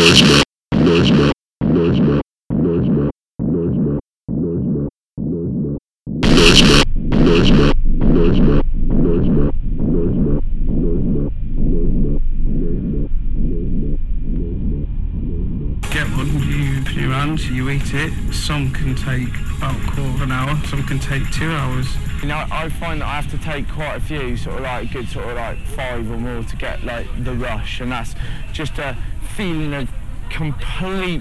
Get one, you put your hands, you eat it. Some can take about a quarter of an hour, some can take 2 hours. You know, I find that I have to take quite a few, sort of like good sort of like 5 or more to get like the rush, and that's just a feeling of complete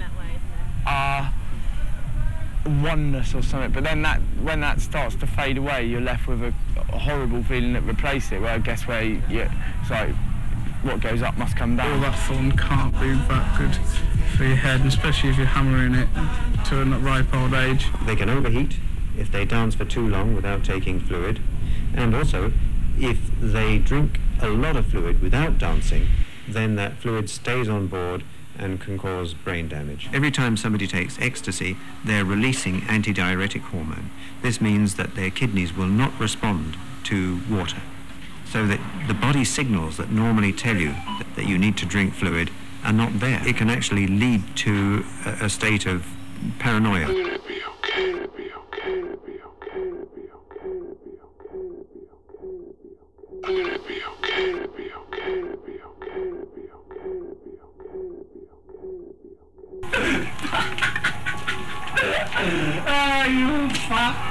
oneness or something. But then when that starts to fade away, you're left with a horrible feeling that replaces it. Where I guess it's like what goes up must come down. All that fun can't be that good for your head, especially if you're hammering it to a ripe old age. They can overheat if they dance for too long without taking fluid, and also if they drink a lot of fluid without dancing, then that fluid stays on board and can cause brain damage. Every time somebody takes ecstasy, they're releasing antidiuretic hormone. This means that their kidneys will not respond to water, so that the body signals that normally tell you that you need to drink fluid are not there. It can actually lead to a state of paranoia. I'm gonna be okay, I'm gonna be okay, I'm gonna be okay, I'm gonna be okay, I'm gonna be okay, I'm gonna be okay, I'm gonna be okay, I'm gonna be okay, I'm gonna be okay, I'm gonna be okay, I'm gonna be okay, I'm gonna be okay. Ah, you fat